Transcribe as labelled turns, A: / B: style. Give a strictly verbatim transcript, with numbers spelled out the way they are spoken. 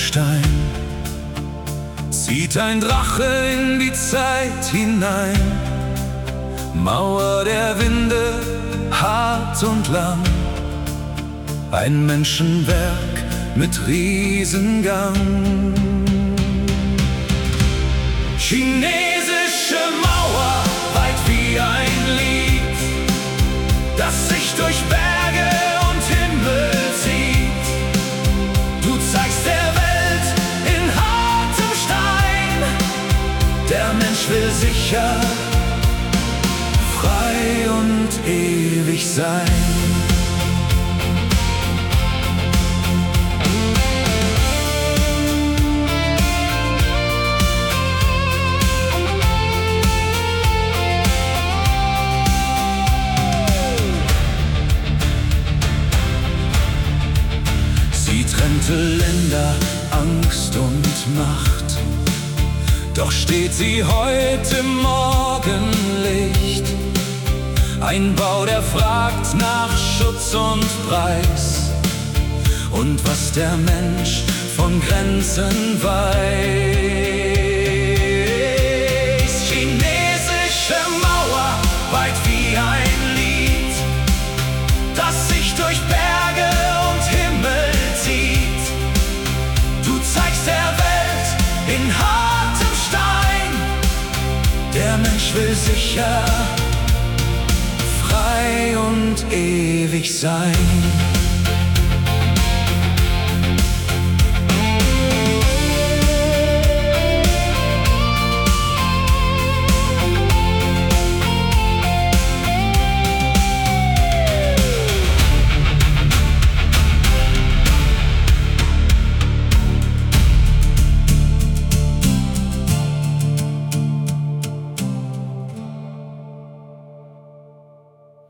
A: Stein zieht ein Drache in die Zeit hinein. Mauer der Winde, hart und lang, ein Menschenwerk mit Riesengang. Chinesische Mauer, weit wie ein Lied, das sich durch Berge und Himmel zieht. Du zeigst der Welt in hartem Stein, der Mensch will sicher, frei und ewig sein. Sie trennte Länder, Angst und Macht, doch steht sie heute im Morgenlicht. Ein Bau, der fragt nach Schutz und Preis und was der Mensch von Grenzen weiß. Chinesische Mauer, weit wie ein Lied, das sich durch Berge und Himmel zieht. Du zeigst der Welt in hartem Stein, der Mensch will sicher, frei und ewig sein.